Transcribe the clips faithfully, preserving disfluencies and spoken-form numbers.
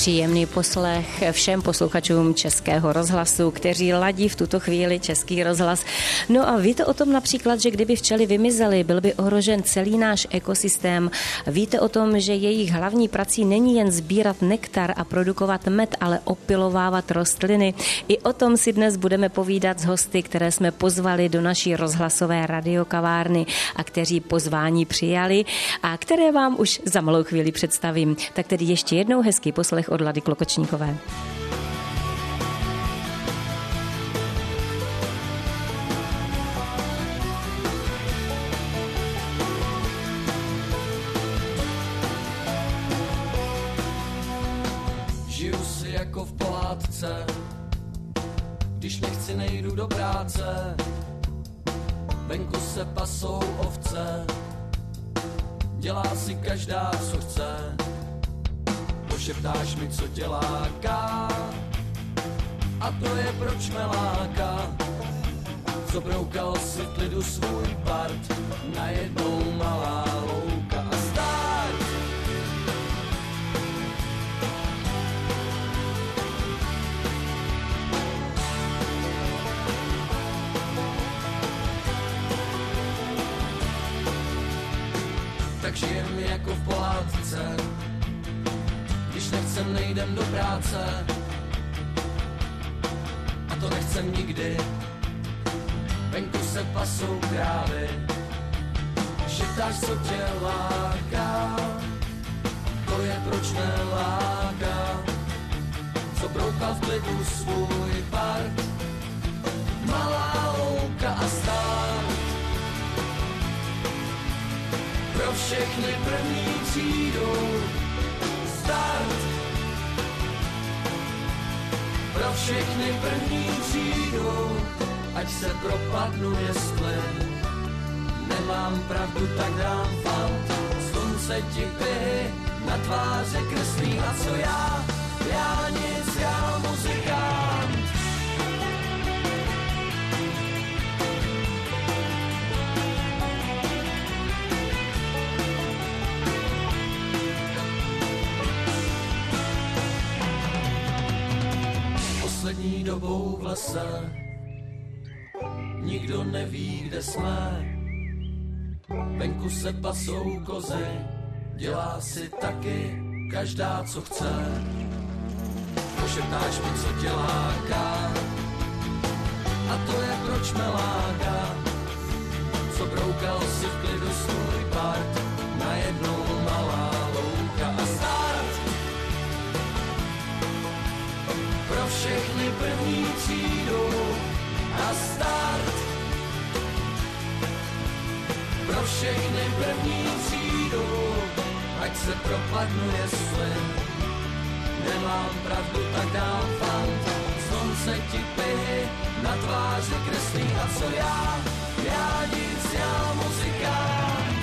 Příjemný poslech všem posluchačům Českého rozhlasu, kteří ladí v tuto chvíli Český rozhlas. No a víte o tom například, že kdyby včely vymizely, byl by ohrožen celý náš ekosystém. Víte o tom, že jejich hlavní prací není jen sbírat nektar a produkovat med, ale opilovávat rostliny. I o tom si dnes budeme povídat s hosty, které jsme pozvali do naší rozhlasové radiokavárny a kteří pozvání přijali a které vám už za malou chvíli představím. Tak tedy ještě jednou hezký poslech od Lady Klokočníkové. Žiju si jako v pohádce, když nechci, nejdu do práce. Venku se pasou ovce, dělá si každá, co chce. Pošeptáš mi, co tě láká, a to je proč me láká. Co broukal si v klidu svůj part, najednou malá louka a start. Tak žijem jako v pohádce, když nechcem, nejdem do práce. A to nechcem nikdy, venku se pasou krávy. Šeptáš, co tě láká, to je proč neláká. Co broukal v klidu svůj part, malá louka a start. Pro všechny první třídu start. Pro všechny první třídu, ať se propadnu, jestli nemám pravdu, tak dám fant. Slunce ti pihy na tváře kreslí, a co já? Já nic, já muzikant. Poslední dobou v lese nikdo neví, kde jsme. Venku se pasou kozy, dělá si taky každá, co chce. Pošeptáš mi, co tě láká, a to je proč me láká. Co broukal si v klidu svůj part, najednou malá louka a start. Pro všechny první třídu a start. Pro všechny první třídu, ať se propadnu, jestli nemám pravdu, tak dám fant. Slunce ti pihy na tváři kreslí, a co já? Já nic, já muzikant.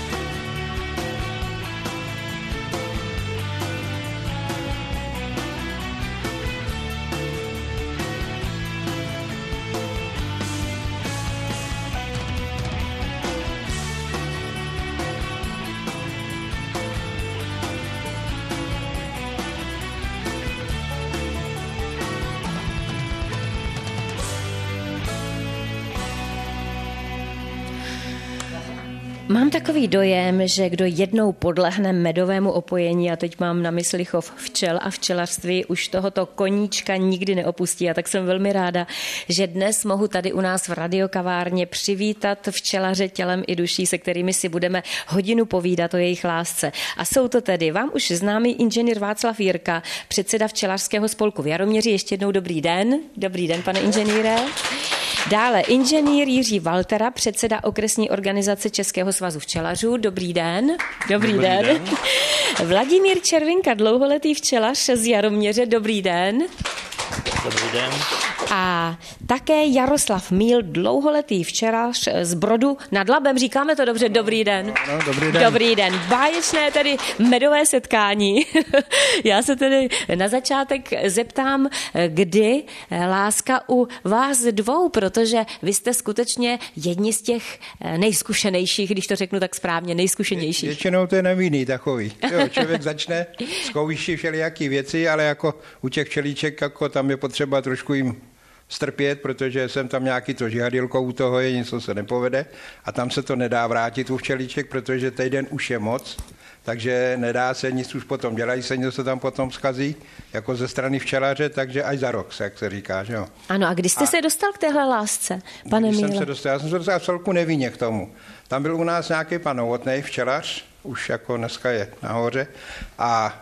Mám takový dojem, že kdo jednou podlehne medovému opojení, a teď mám na mysli chov včel a včelařství, už tohoto koníčka nikdy neopustí. A tak jsem velmi ráda, že dnes mohu tady u nás v radiokavárně přivítat včelaře tělem i duší, se kterými si budeme hodinu povídat o jejich lásce. A jsou to tedy vám už známý inženýr Václav Jirka, předseda včelařského spolku v Jaroměři. Ještě jednou dobrý den. Dobrý den, pane inženýre. Dále inženýr Jiří Valtera, předseda okresní organizace Českého svazu včelařů. Dobrý den. Dobrý, Dobrý den. den. Vladimír Červinka, dlouholetý včelař z Jaroměře. Dobrý den. Dobrý den. a také Jaroslav Míl, dlouholetý včelař z Brodu nad Labem. Říkáme to dobře, dobrý den. No, dobrý den. Dobrý den. Báječné tedy medové setkání. Já se tedy na začátek zeptám, kdy láska u vás dvou, protože vy jste skutečně jedni z těch nejzkušenějších, když to řeknu tak správně, nejzkušenějších. Většinou to je nevinný takový. Jo, člověk začne, zkouší všelijaký věci, ale jako u těch včelíček, jako tam je potřeba trošku jim strpět, protože jsem tam nějaký to žihadilko u toho je, něco se nepovede a tam se to nedá vrátit u včelíček, protože týden už je moc, takže nedá se nic už potom, dělají se něco, se tam potom zkazí, jako ze strany včelaře, takže až za rok, jak se říká, že jo. Ano, a kdy jste a se dostal k téhle lásce, pane Míle? jsem se dostal, já jsem se dostal celku nevinně k tomu. Tam byl u nás nějaký pan Novotnej, včelař, už jako dneska je nahoře, a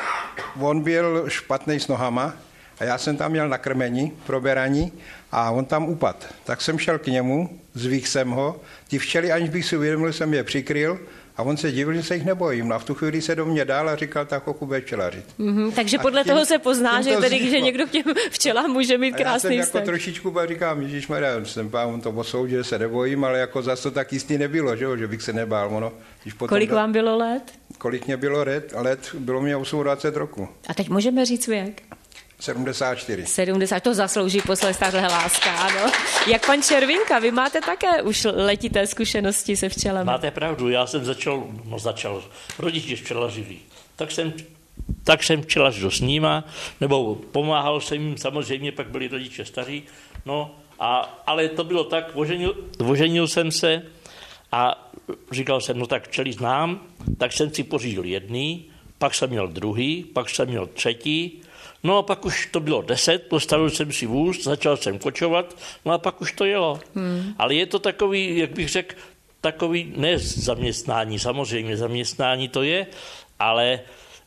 on byl špatný s nohama, a já jsem tam měl na krmení, proberaní a on tam upad. Tak jsem šel k němu, zvyk jsem ho, ty včely, aniž bych si uvědomil, jsem je přikryl a on se divil, že se jich nebojím. No a v tu chvíli se do mě dál a říkal, tak oku bude včelařit. Mm-hmm, takže a podle tím, toho se pozná, že, tedy, že někdo k těm včelám může mít krásný vztah. Já jsem jako trošičku říkám, ježišmarja, jsem pán, on to osoudil, že se nebojím, ale jako zase to tak jistý nebylo, že, že bych se nebál. Ono, když potom kolik do... vám bylo let? Kolik mě bylo let? let bylo mě dvacet osm roku. A teď můžeme říct věk? sedmdesát čtyři. sedmdesát, to zaslouží poslední tahle láska, ano. Jak pan Červinka, vy máte také už letité zkušenosti se včelami. Máte pravdu, já jsem začal, no začal, rodiče včelařili, tak jsem, tak jsem včelařil s nima, nebo pomáhal jsem jim, samozřejmě pak byli rodiče staří, no, a, ale to bylo tak, oženil, oženil jsem se a říkal jsem, no tak včely znám, tak jsem si pořídil jedný, pak jsem měl druhý, pak jsem měl třetí. No a pak už to bylo deset, postavil jsem si vůz, začal jsem kočovat, no a pak už to jelo. Hmm. Ale je to takový, jak bych řekl, takový, ne zaměstnání, samozřejmě zaměstnání to je, ale e,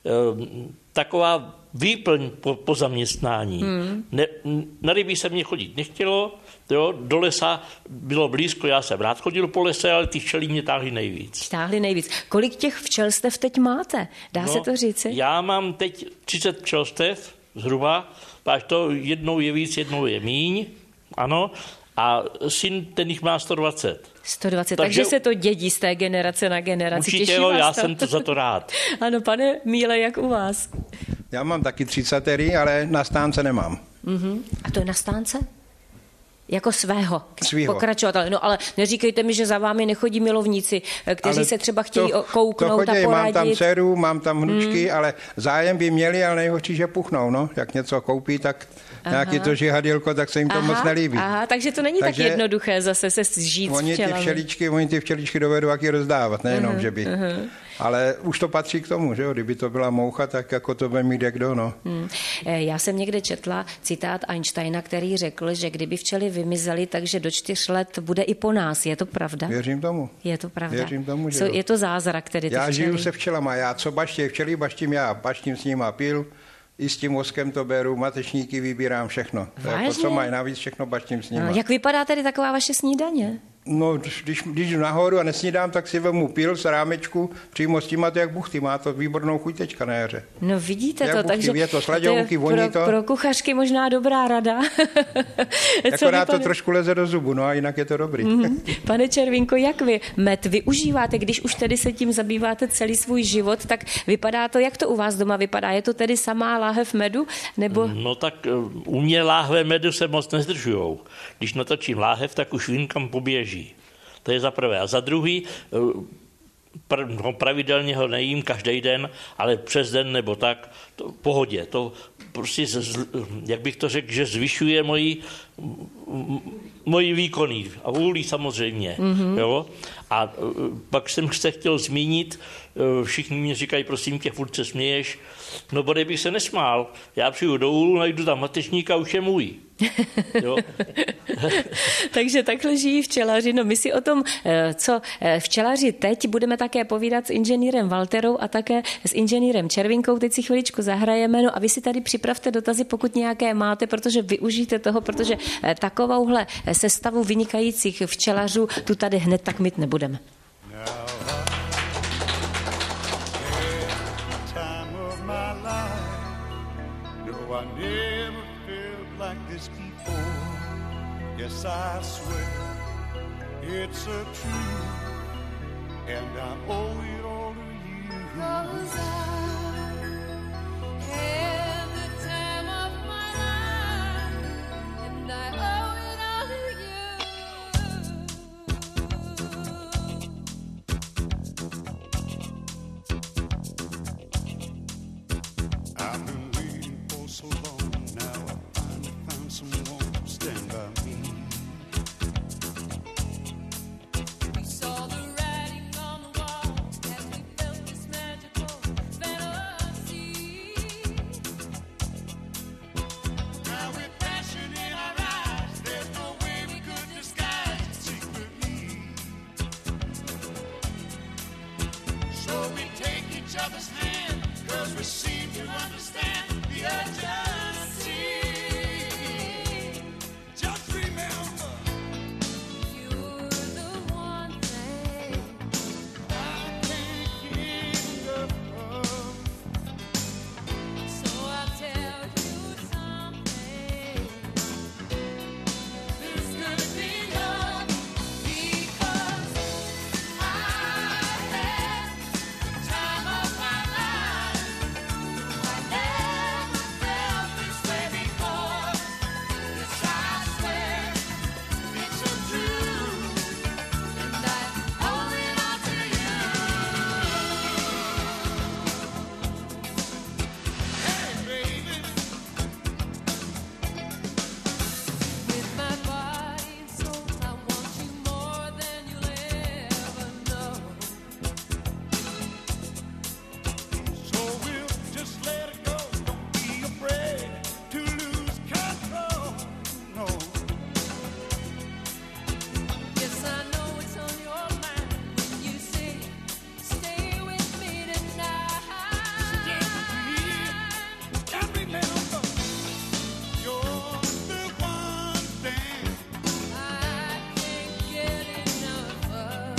taková výplň po, po zaměstnání. Hmm. Ne, na ryby se mě chodit nechtělo, jo, do lesa bylo blízko, já jsem rád chodil po lese, ale ty včely mě táhly nejvíc. Táhly nejvíc. Kolik těch včelstev teď máte? Dá no, se to říci? Já mám teď třicet včelstev, zhruba, až to jednou je víc, jednou je míň, ano, a syn ten jich má sto dvacet. sto dvacet, takže, takže se to dědí z té generace na generaci. Určitě jo, já to? jsem to za to rád. Ano, pane Míle, jak u vás? Já mám taky třicet, ale na stánce nemám. Uh-huh. A to je na stánce? Jako svého, Svýho. Pokračovatele. No ale neříkejte mi, že za vámi nechodí milovníci, kteří ale se třeba chtějí to, kouknout to chodí, a poradit. Mám tam dceru, mám tam hnučky, hmm. ale zájem by měli, ale nejhorší, že puchnou. No. Jak něco koupí, tak aha. nějaký to žihadilko, tak se jim to aha, moc nelíbí. Aha, takže to není takže tak jednoduché zase se zžít oni s včelami. Ty včeličky, oni ty včeličky dovedou jak je rozdávat, nejenom, uh-huh, že by. Uh-huh. Ale už to patří k tomu, že jo? Kdyby to byla moucha, tak jako to bude mít jak kdo, no. Hmm. Já jsem někde četla citát Einsteina, který řekl, že kdyby včely vymizely, takže do čtyř let bude i po nás. Je to pravda? Věřím tomu. Je to pravda. Věřím tomu, že so, je to zázrak, tedy ty Já včely. žiju se včelama, já co baští včely, baštím já, baštím s nima pil, i s tím mozkem to beru, matečníky vybírám všechno. Jako, co mají navíc, všechno baštím s nima. No, jak vypadá tedy taková vaše snídaně? No, když, když jdu nahoru a nesnídám, tak si vemu pil z rámečku, přímo s tím a to jak buchty, má to výbornou chuť teďka na jaře. No vidíte jak to, buchty, takže je to sladěnky, voní pro, to. Pro kuchařky možná dobrá rada. Akorát to trošku leze do zubu, no a jinak je to dobrý. Mm-hmm. Pane Červinko, jak vy med využíváte, když už tedy se tím zabýváte celý svůj život, tak vypadá to, jak to u vás doma vypadá? Je to tedy samá láhev medu? Nebo... No tak u mě láhve medu se moc nezdržujou. Když natočím láhev, tak už vím, kam poběží. To je za prvé. A za druhý, no, pravidelně ho nejím každý den, ale přes den nebo tak, to v pohodě. To prostě, jak bych to řekl, že zvyšuje moji, moji výkony a vůli samozřejmě. Mm-hmm. Jo? A pak jsem se chtěl zmínit, všichni mě říkají, prosím tě, furt se směješ. No, bodej bych se nesmál. Já přijdu do úlu, najdu tam matečníka, už je můj. Jo. Takže takhle žijí včelaři. No my si o tom, co včelaři teď, budeme také povídat s inženýrem Walterou a také s inženýrem Červinkou. Teď si chviličku zahrajeme, no a vy si tady připravte dotazy, pokud nějaké máte, protože využijte toho, protože takovouhle sestavu vynikajících včelařů tu tady hned tak mít nebudeme. like this before. Yes, I swear it's a truth, and I owe it all to you. 'Cause I had the time of my life, and I owe it all to you. I've been waiting for so long now. I finally found someone to stand by me. We saw the writing on the wall as we felt this magical fantasy. Now with passion in our eyes, there's no way we could disguise it secretly. So we take each other's hand, 'cause we seem to understand the urgency. Just remember, you're the one thing I can't get enough of. So I'll tell you something. This could be love, because I had the time of my life. I never felt this way before. Yes, I swear it's a truth, and I owe it all to you. Hey, baby, with my body and soul, I want you more than you'll ever know. So we'll just let it go. Don't be afraid to lose control. No. Yes, I know it's on your mind when you say, stay with me tonight. Stay with me. And remember, you're the one thing I can't get enough of.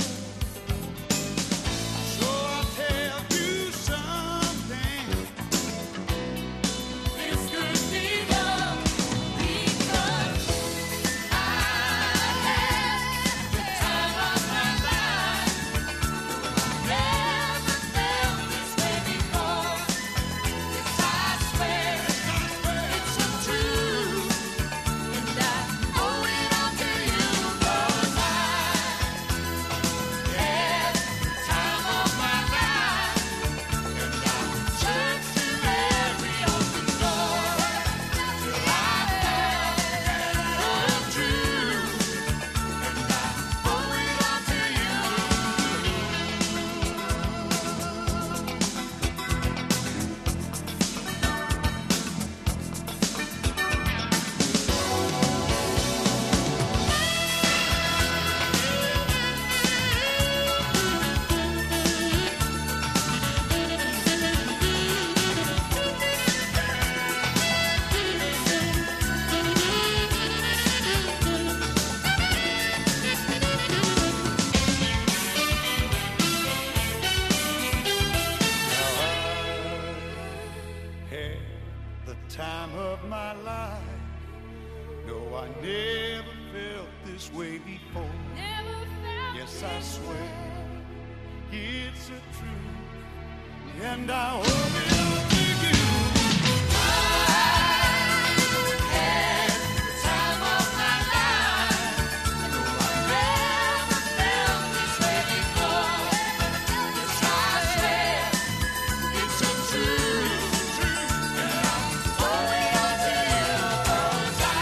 So I'll tell you something. This could be love, because I had the time of my life. Never felt this way before. Yes, I swear it's a truth, and I owe it all to you. 'Cause I had the time of my life, and I searched to every open door till I found the truth, and I owe it all to you. Had the time of my life. No, I never felt this way before. Never felt. Yes, I swear it's a truth, and I owe it all to you. I had the time of my life. No, I never felt this way before. Yes, I swear it's a truth, and I owe it all to you. 'Cause I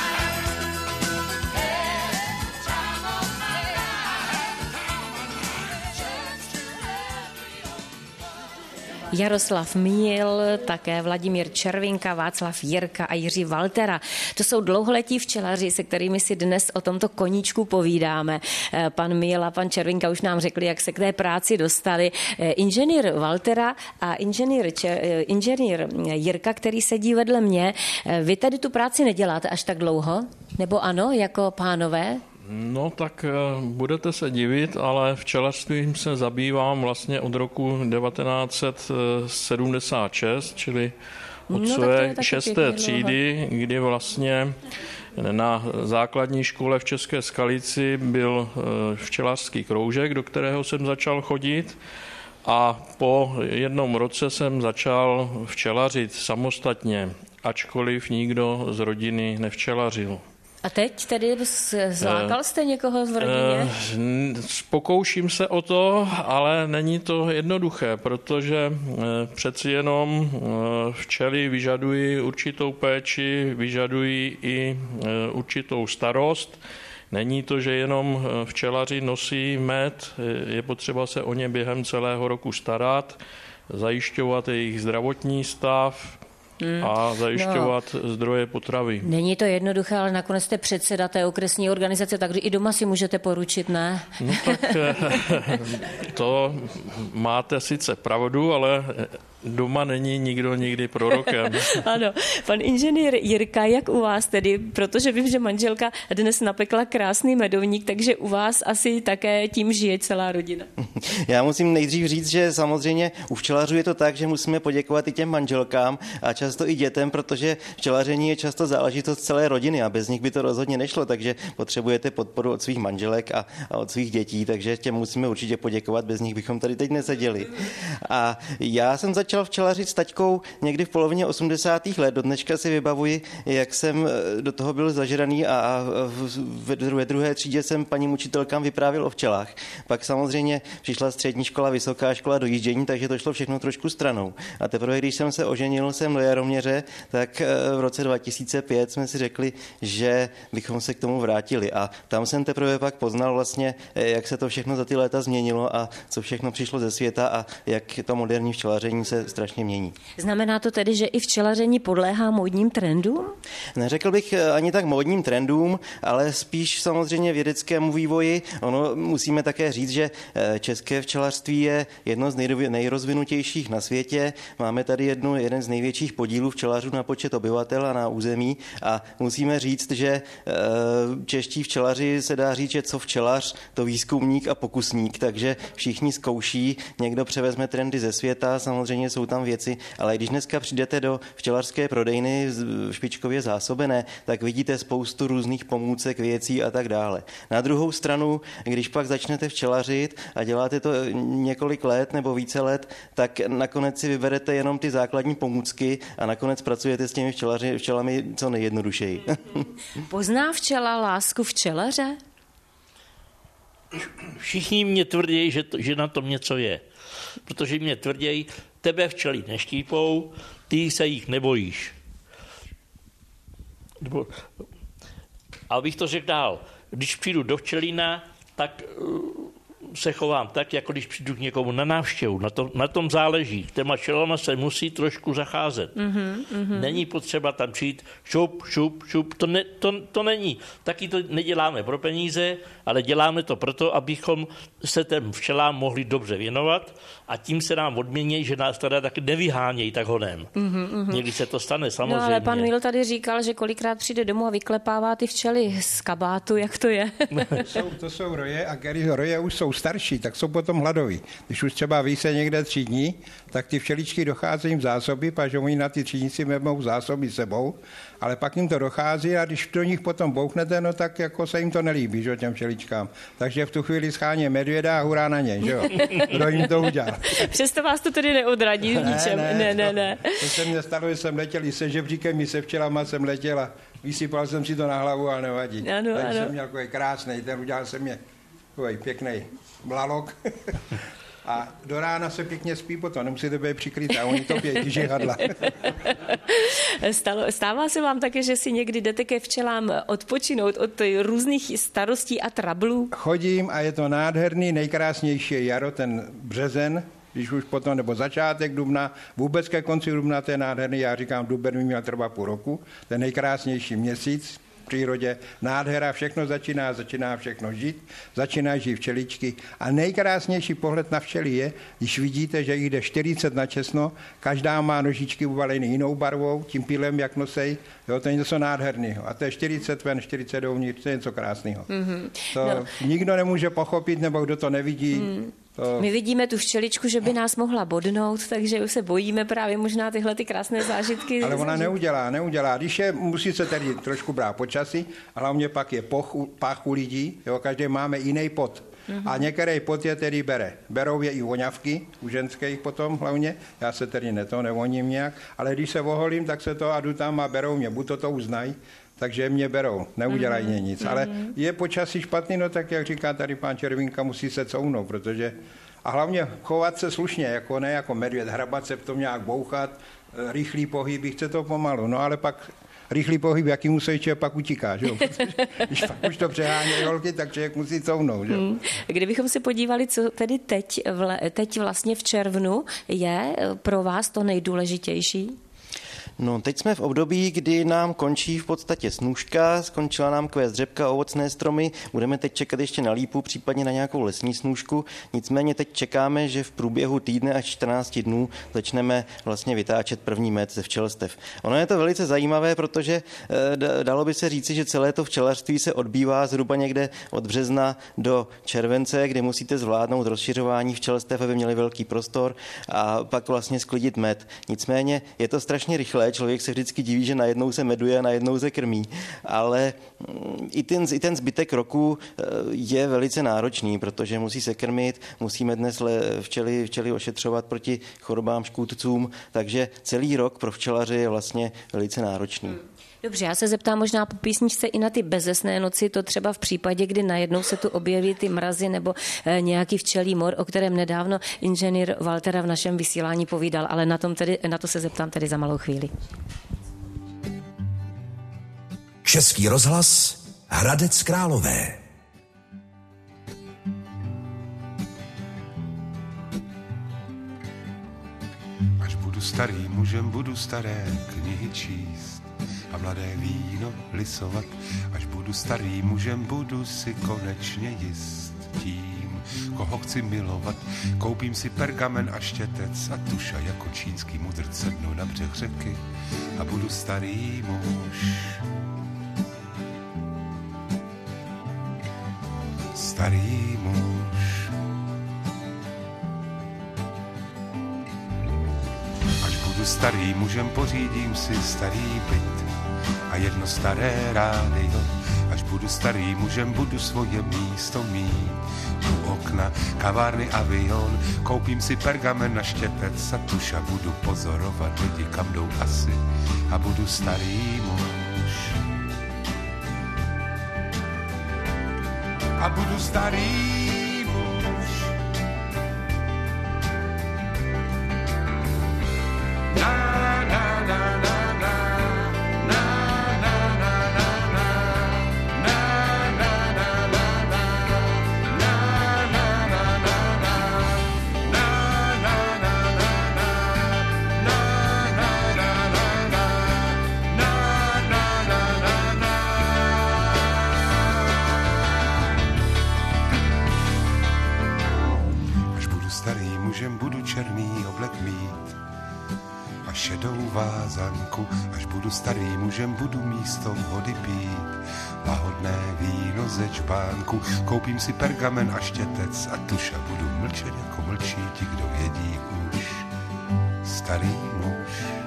had the time of my life. Searched to every Jaroslav Míl, také Vladimír Červinka, Václav Jirka a Jiří Valtera. To jsou dlouholetí včelaři, se kterými si dnes o tomto koníčku povídáme. Pan Míl a pan Červinka už nám řekli, jak se k té práci dostali. Inženýr Valtera a inženýr, inženýr Jirka, který sedí vedle mě. Vy tady tu práci neděláte až tak dlouho? Nebo ano, jako pánové? No tak budete se divit, ale včelařstvím se zabývám vlastně od roku devatenáct set sedmdesát šest, čili od No, tak to své je taky šesté pěkně třídy, kdy vlastně na základní škole v České Skalici byl včelařský kroužek, do kterého jsem začal chodit. A po jednom roce jsem začal včelařit samostatně, ačkoliv nikdo z rodiny nevčelařil. A teď tedy zlákal jste někoho v rodině? Pokouším se o to, ale není to jednoduché, protože přeci jenom včely vyžadují určitou péči, vyžadují i určitou starost. Není to, že jenom včelaři nosí med, je potřeba se o ně během celého roku starat, zajišťovat jejich zdravotní stav a zajišťovat no. zdroje potravy. Není to jednoduché, ale nakonec jste předseda té okresní organizace, takže i doma si můžete poručit, ne? No tak to máte sice pravdu, ale doma není nikdo nikdy prorokem. Ano, pan inženýr Jirka, jak u vás tedy, protože vím, že manželka dnes napekla krásný medovník, takže u vás asi také tím žije celá rodina. Já musím nejdřív říct, že samozřejmě u včelařů je to tak, že musíme poděkovat i těm manželkám a často i dětem, protože včelaření je často záležitost celé rodiny a bez nich by to rozhodně nešlo, takže potřebujete podporu od svých manželek a, a od svých dětí, takže těm musíme určitě poděkovat, bez nich bychom tady teď neseděli. A já jsem začal včelařit s taťkou někdy v polovině osmdesátých let. Do dneška si vybavuji, jak jsem do toho byl zažraný a ve druhé, druhé třídě jsem paním učitelkám vyprávěl o včelách. Pak samozřejmě přišla střední škola, vysoká škola, dojíždění, takže to šlo všechno trošku stranou. A teprve, když jsem se oženil jsem do Jaroměře, tak v roce dva tisíce pět jsme si řekli, že bychom se k tomu vrátili. A tam jsem teprve pak poznal vlastně, jak se to všechno za ty léta změnilo a co všechno přišlo ze světa a jak to moderní včelaření se strašně mění. Znamená to tedy, že i včelaření podléhá módním trendům? Neřekl bych ani tak módním trendům, ale spíš samozřejmě vědeckému vývoji. Ono musíme také říct, že české včelařství je jedno z nejrozvinutějších na světě. Máme tady jednu, jeden z největších podílů včelařů na počet obyvatel a na území a musíme říct, že čeští včelaři se dá říct, že co včelař, to výzkumník a pokusník, takže všichni zkouší, někdo převezme trendy ze světa, samozřejmě jsou tam věci, ale když dneska přijdete do včelařské prodejny špičkově zásobené, tak vidíte spoustu různých pomůcek, věcí a tak dále. Na druhou stranu, když pak začnete včelařit a děláte to několik let nebo více let, tak nakonec si vyberete jenom ty základní pomůcky a nakonec pracujete s těmi včelaři, včelami co nejjednodušeji. Pozná včela lásku včelaře? Všichni mě tvrdí, že, to, že na tom něco je. Protože mě tvrdí, tebe včely neštípou, ty se jich nebojíš. Ale bych to řekl dál. Když přijdu do včelína, tak se chovám tak, jako když přijdu k někomu na návštěvu. Na, to, na tom záleží. Těma včelama se musí trošku zacházet. Mm-hmm, mm-hmm. Není potřeba tam přijít šup, šup, šup. To, ne, to, to není. Taky to neděláme pro peníze, ale děláme to proto, abychom se těm včelám mohli dobře věnovat a tím se nám odmění, že nás teda taky nevyhánějí tak honem. Mm-hmm. Někdy se to stane, samozřejmě. No ale pan Mil tady říkal, že kolikrát přijde domů a vyklepává ty včely z kabátu. Jak to je? jsou, to jsou roje a když roje už jsou starší, tak jsou potom hladoví. Když už třeba ví se někde tři dní, tak ty včeličky docházejí v zásoby, protože oni na ty třídnici vezmou zásoby sebou, ale pak jim to dochází a když do nich potom bouchnete, no tak jako se jim to nelíbí, že těm včeličkám. Takže v tu chvíli scháně medvěda a hurá na ně, že jo. Kdo jim to udělal. Přesto vás to tedy neodradí v ničem. Ne, ne, ne. ne. To, to se mě stalo, že jsem letěl i se žebříkem, i se včelama jsem letěl a vysypal jsem si to na hlavu a nevadí. Ano, Takže ano. jsem měl takový krásný, ten udělal jsem mě takový pěkný mlalok. A do rána se pěkně spí potom, nemusíte být přikryt a oni to pějí, žihadla. Stává se vám také, že si někdy jdete ke včelám odpočinout od různých starostí a trablů? Chodím a je to nádherný, nejkrásnější je jaro, ten březen, když už potom, nebo začátek dubna, vůbec ke konci dubna, to je nádherný, já říkám, duben by měl trvat půl roku, ten nejkrásnější měsíc, v přírodě, nádhera, všechno začíná, začíná všechno žít, začíná žít včeličky a nejkrásnější pohled na včely je, když vidíte, že jich jde čtyřicet na česno, každá má nožičky uvalený jinou barvou, tím pílem, jak nosej, jo, to je něco nádherného. A to je čtyřicet ven, čtyřicet dovnitř, to je něco krásného. Mm-hmm. To no. Nikdo nemůže pochopit, nebo kdo to nevidí, mm. To... My vidíme tu včeličku, že by nás mohla bodnout, takže už se bojíme právě možná tyhle ty krásné zážitky. Ale ona neudělá, neudělá. Když je, musí se tady trošku brát počasí, a hlavně pak je poch, pách u lidí, jo, každý máme jiný pot. Mm-hmm. A některý pot je tedy bere. Berou je i voňavky, u ženských potom hlavně, já se tedy neto nevoním nějak, ale když se oholím, tak se to a jdu tam a berou mě, buď to to uznají, takže mě berou, neudělají mě nic. Mm-hmm. Ale je počasí špatný, no tak jak říká tady pán Červinka, musí se counout, protože a hlavně chovat se slušně, jako ne jako medvěd, hrabat se v tom nějak bouchat, rychlý pohyb, chce to pomalu, no ale pak rychlý pohyb, jaký musí člověk pak utíká, že jo? Když pak už to přehání holky, tak člověk musí counout, že jo? Hmm. Kdybychom se podívali, co tedy teď, teď vlastně v červnu je pro vás to nejdůležitější? No, teď jsme v období, kdy nám končí v podstatě snůška, skončila nám kvést řepka, ovocné stromy, budeme teď čekat ještě na lípu, případně na nějakou lesní snůšku, nicméně teď čekáme, že v průběhu týdne až čtrnácti dnů začneme vlastně vytáčet první med ze včelstev. Ono je to velice zajímavé, protože e, dalo by se říci, že celé to včelařství se odbývá zhruba někde od března do července, kdy musíte zvládnout rozšiřování včelstev, aby měli velký prostor a pak vlastně sklidit med. Nicméně je to strašně rychle. Člověk se vždycky diví, že najednou se meduje a najednou se krmí, ale i ten, i ten zbytek roku je velice náročný, protože musí se krmit, musíme dnes včely, včely ošetřovat proti chorobám, škůdcům, takže celý rok pro včelaře je vlastně velice náročný. Dobře, já se zeptám možná po písničce i na ty bezesné noci, to třeba v případě, kdy najednou se tu objeví ty mrazy nebo e, nějaký včelí mor, o kterém nedávno inženýr Waltera v našem vysílání povídal, ale na, tom tedy, na to se zeptám tedy za malou chvíli. Český rozhlas Hradec Králové. Až budu starý mužem, budu staré knihy číst a mladé víno lisovat. Až budu starý mužem, budu si konečně jist tím, koho chci milovat. Koupím si pergamen a štětec a tuša jako čínský mudrc, sednu na břeh řeky a budu starý muž. Starý muž. Až budu starý mužem, pořídím si starý byt a jedno staré rádio. Až budu starý mužem, budu svoje místo mít u okna, kavárny, avion. Koupím si pergamen na štěpec a tuša, budu pozorovat lidi, kam jdou asi a budu starý muž. A budu starý muž. Na, na, na, na, na. Budu černý oblek mít a šedou vázanku. Až budu starý mužem, budu místo vody pít lahodné víno ze čbánku. Koupím si pergamen a štětec a tuša, budu mlčet jako mlčí ti, kdo vědí už. Starý muž.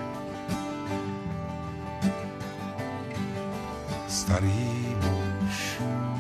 Starý muž.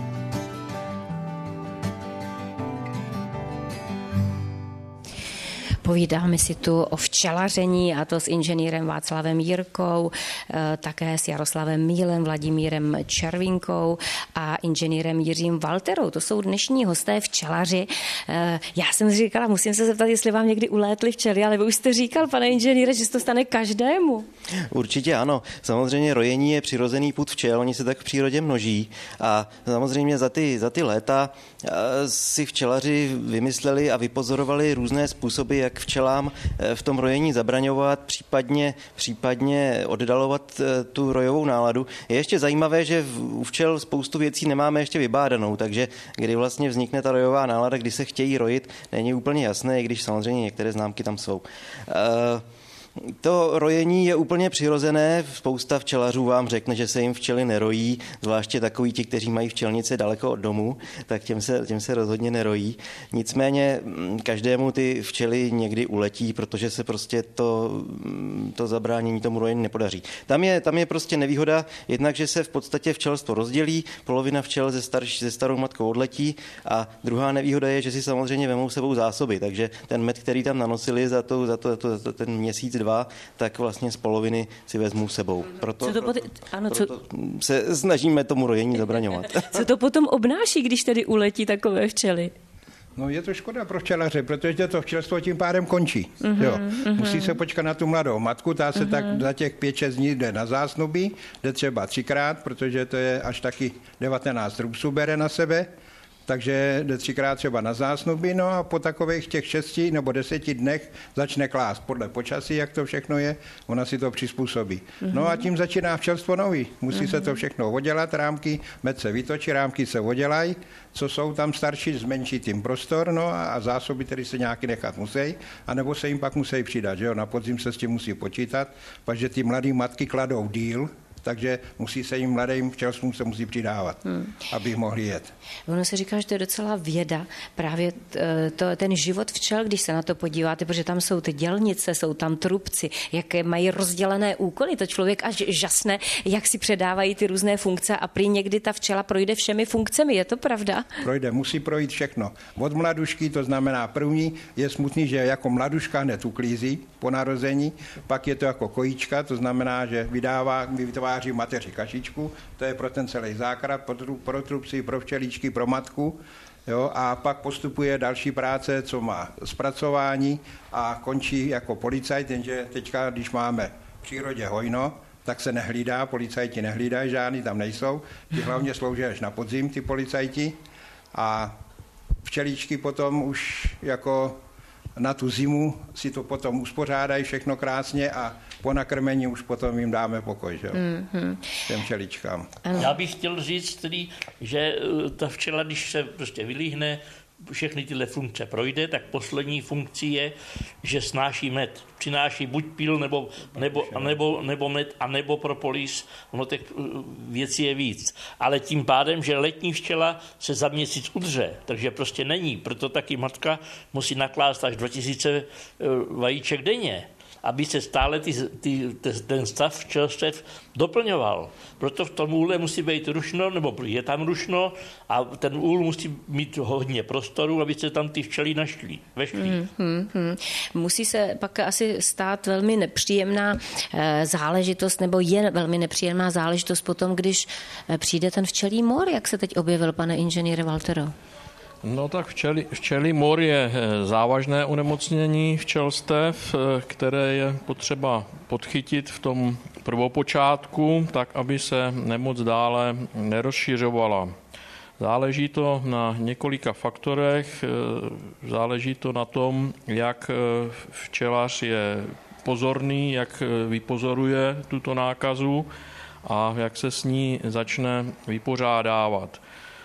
Povídáme si tu o včelaření, a to s inženýrem Václavem Jirkou, také s Jaroslavem Mílem, Vladimírem Červinkou a inženýrem Jiřím Walterou. To jsou dnešní hosté včelaři. Já jsem říkala, musím se zeptat, jestli vám někdy ulétly včely, ale vy už jste říkal, pane inženýre, že se to stane každému. Určitě ano. Samozřejmě rojení je přirozený pud včel, oni se tak v přírodě množí a samozřejmě za ty, za ty léta si včelaři vymysleli a vypozorovali různé způsoby, jak včelám v tom rojení zabraňovat, případně, případně oddalovat tu rojovou náladu. Je ještě zajímavé, že u včel spoustu věcí nemáme ještě vybádanou, takže kdy vlastně vznikne ta rojová nálada, kdy se chtějí rojit, není úplně jasné, i když samozřejmě některé známky tam jsou. To rojení je úplně přirozené. Spousta včelařů vám řekne, že se jim včely nerojí, zvláště takoví ti, kteří mají včelnice daleko od domu, tak těm se, těm se rozhodně nerojí. Nicméně každému ty včely někdy uletí, protože se prostě to, to zabránění tomu rojení nepodaří. Tam je, tam je prostě nevýhoda, jednak, že se v podstatě včelstvo rozdělí, polovina včel ze, starš, ze starou matkou odletí a druhá nevýhoda je, že si samozřejmě vemou sebou zásoby, takže ten med, který tam nanosili za, to, za, to, za, to, za to, ten měsíc, dva, tak vlastně z poloviny si vezmou sebou. Proto, co to proto, pot... ano, proto co... se snažíme tomu rojení zabraňovat. Co to potom obnáší, když tedy uletí takové včely? No je to škoda pro včelaře, protože to včelstvo tím pádem končí. Mm-hmm, jo. Mm-hmm. Musí se počkat na tu mladou matku, ta se mm-hmm. tak za těch pět šest dní jde na zásnubí, jde třeba třikrát, protože to je až taky devatenáct rubsů bere na sebe, takže jde třikrát třeba na zásnuby, no a po takových těch šesti nebo deseti dnech začne klást podle počasí, jak to všechno je, ona si to přizpůsobí. Mm-hmm. No a tím začíná včelstvo nový. Musí mm-hmm. se to všechno odělat, rámky, med se vytočí, rámky se odělají, co jsou tam starší, zmenší tím prostor, no a, a zásoby tedy se nějaký nechat musí, anebo se jim pak musí přidat, že jo, na podzim se s tím musí počítat, protože ty mladé matky kladou díl, takže musí se jim mladým včelstvům se musí přidávat, hmm. aby mohli jet. Ono se říká, že to je docela věda, právě to, ten život včel, když se na to podíváte, protože tam jsou ty dělnice, jsou tam trubci, jaké mají rozdělené úkoly, to člověk až žasne, jak si předávají ty různé funkce a prý někdy ta včela projde všemi funkcemi, je to pravda? Projde, musí projít všechno. Od mladušky, to znamená první, je smutný, že jako mladuška hned uklízí po narození, pak je to jako kojíčka, to znamená, že vydává, vytváří mateři kašičku, to je pro ten celý základ, pro, pro trubci, pro včelíčky, pro matku. Jo, a pak postupuje další práce, co má zpracování a končí jako policajt, jenže teďka, když máme v přírodě hojno, tak se nehlídá, policajti nehlídají, žádný tam nejsou, ty hlavně slouží až na podzim, ty policajti, a včelíčky potom už jako na tu zimu si to potom uspořádají všechno krásně a po nakrmení už potom jim dáme pokoj, že? Mm-hmm. Těm včeličkám. Já bych chtěl říct tedy, že ta včela, když se prostě vylíhne, všechny tyhle funkce projde, tak poslední funkcí je, že snáší med. Přináší buď píl, nebo, nebo, nebo, nebo med, a nebo propolis. Ono těch věcí je víc. Ale tím pádem, že letní včela se za měsíc udře, takže prostě není. Proto taky matka musí naklást až dva tisíce vajíček denně, aby se stále ty, ty, ten stav včelstev doplňoval. Proto v tom úle musí být rušno, nebo je tam rušno a ten úl musí mít hodně prostoru, aby se tam ty včely našly, vešly. Hmm, hmm, hmm. Musí se pak asi stát velmi nepříjemná e, záležitost, nebo je velmi nepříjemná záležitost potom, když e, přijde ten včelí mor, jak se teď objevil, pane inženýre Waltero? No tak včelí, včelí mor je závažné onemocnění včelstev, které je potřeba podchytit v tom prvopočátku, tak aby se nemoc dále nerozšiřovala. Záleží to na několika faktorech, záleží to na tom, jak včelař je pozorný, jak vypozoruje tuto nákazu a jak se s ní začne vypořádávat.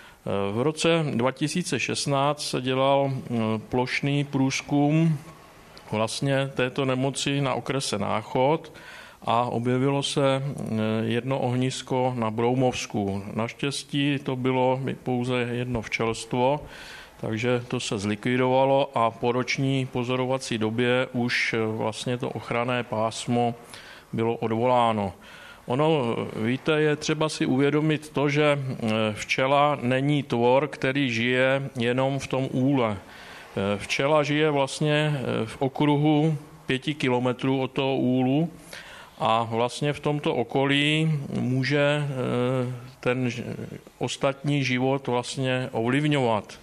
V roce dva tisíce šestnáct se dělal plošný průzkum vlastně této nemoci na okrese Náchod a objevilo se jedno ohnisko na Broumovsku. Naštěstí to bylo pouze jedno včelstvo, takže to se zlikvidovalo a po roční pozorovací době už vlastně to ochranné pásmo bylo odvoláno. Ono, víte, je třeba si uvědomit to, že včela není tvor, který žije jenom v tom úle. Včela žije vlastně v okruhu pěti kilometrů od toho úlu a vlastně v tomto okolí může ten ostatní život vlastně ovlivňovat.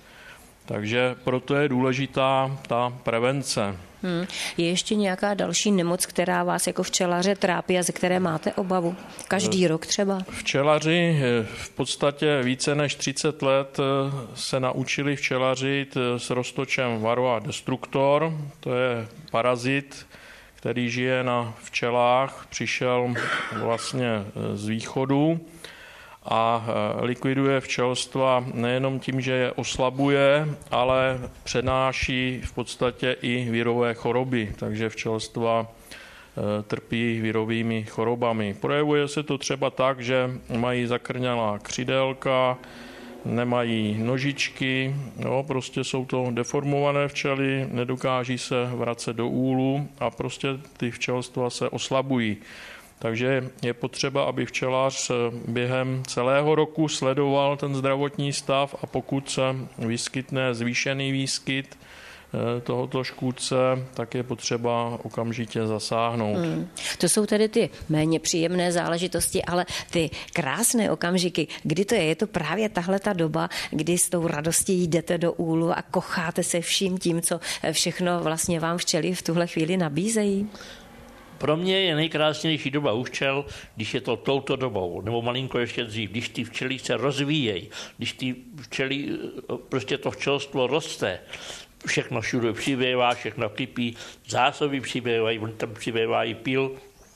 Takže proto je důležitá ta prevence. Hmm. Je ještě nějaká další nemoc, která vás jako včelaře trápí a ze které máte obavu? Každý rok třeba? Včelaři v podstatě více než třicet let se naučili včelařit s roztočem Varroa destructor. To je parazit, který žije na včelách, přišel vlastně z východu a likviduje včelstva nejenom tím, že je oslabuje, ale přenáší v podstatě i virové choroby, takže včelstva trpí virovými chorobami. Projevuje se to třeba tak, že mají zakrnělá křidélka, nemají nožičky, jo, prostě jsou to deformované včely, nedokáží se vracet do úlu a prostě ty včelstva se oslabují. Takže je potřeba, aby včelař během celého roku sledoval ten zdravotní stav a pokud se vyskytne zvýšený výskyt tohoto škůdce, tak je potřeba okamžitě zasáhnout. Hmm. To jsou tedy ty méně příjemné záležitosti, ale ty krásné okamžiky, kdy to je? Je to právě tahle ta doba, kdy s tou radostí jdete do úlu a kocháte se vším tím, co všechno vlastně vám včely v tuhle chvíli nabízejí? Pro mě je nejkrásnější doba u včel, když je to touto dobou, nebo malinko ještě dřív, když ty včely se rozvíjejí, když ty včely, prostě to včelstvo roste, všechno všude přibývá, všechno kypí, zásoby přibývají, tam přibývá i pil.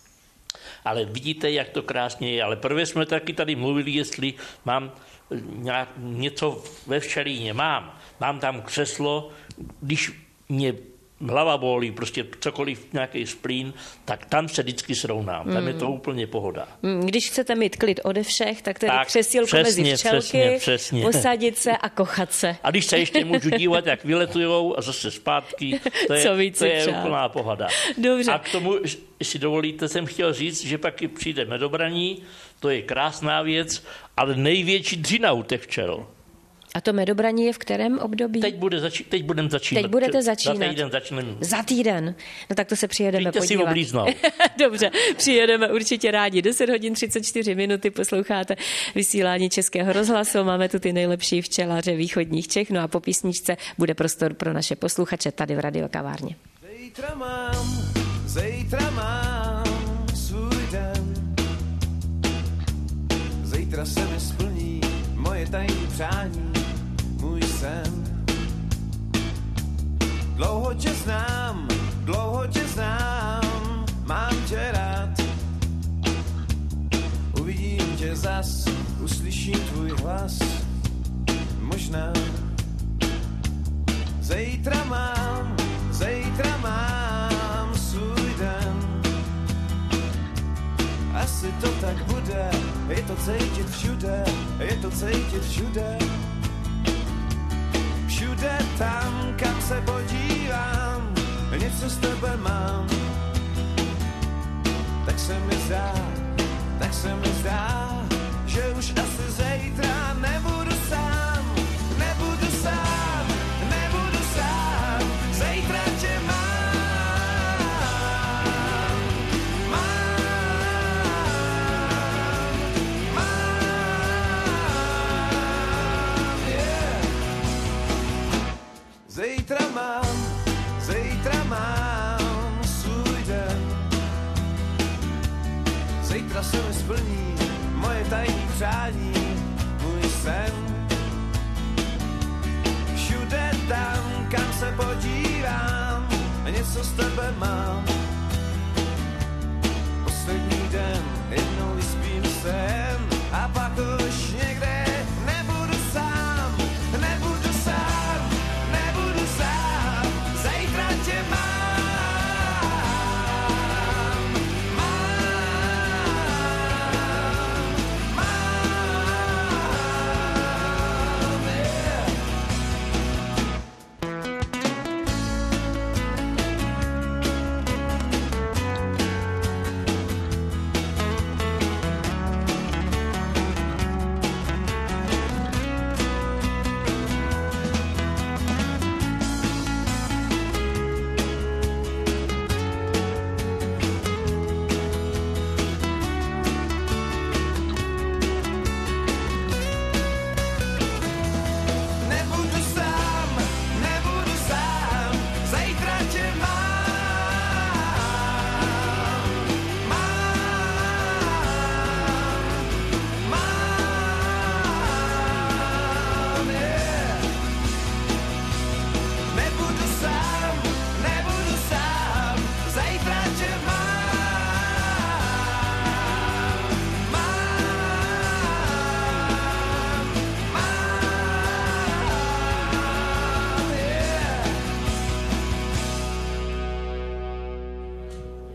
Ale vidíte, jak to krásně je. Ale prvé jsme taky tady mluvili, jestli mám nějak, něco ve včelíně. Mám. Mám tam křeslo, když mě hlava bolí, prostě cokoliv, nějaký splín, tak tam se vždycky srovnám. Tam mm. je to úplně pohoda. Když chcete mít klid ode všech, tak tedy tak, křesílko přesně, mezi včelky, přesně, přesně. posadit se a kochat se. A když se ještě můžu dívat, jak vyletujou a zase zpátky, to je, to je úplná pohoda. Dobře. A k tomu, jestli dovolíte, jsem chtěl říct, že pak přijde medobraní, to je krásná věc, ale největší dřina u těch včel. A to medobraní je v kterém období? Teď, bude zači- teď budeme začínat. Teď budete začínat. Za týden začneme. Za týden. No tak to se přijedeme Přijďte podívat. si oblíznout. Dobře, přijedeme určitě rádi. deset hodin třicet čtyři minuty posloucháte vysílání Českého rozhlasu. Máme tu ty nejlepší včelaře východních Čech. No a po písničce bude prostor pro naše posluchače tady v radiokavárně. Zítra mám, zítra mám svůj den. Zítra se mi splní moje tajné přání, můj sen. Dlouho tě znám, dlouho tě znám, mám tě rád. Uvidím tě zas, uslyším tvůj hlas, možná. Zítra mám, zítra mám svůj den. Asi to tak bude, je to cítit všude, je to cítit všude. Všude tam, kam se podívám, něco s tebe mám. Tak se mi zdá, tak se mi zdá, že už asi zítra nebudu sám, nebudu sám, nebudu sám, zítra tě mám. Zítra mám, zítra mám svůj den. Zítra se mi splní moje tajné přání, můj sen. Všude tam, kam se podívám, něco z tebe mám. Poslední den, jednou vyspím sen a pak už někde nebudu sám, nebudu sám, nebudu sám, zítra tě mám, mám, mám, yeah.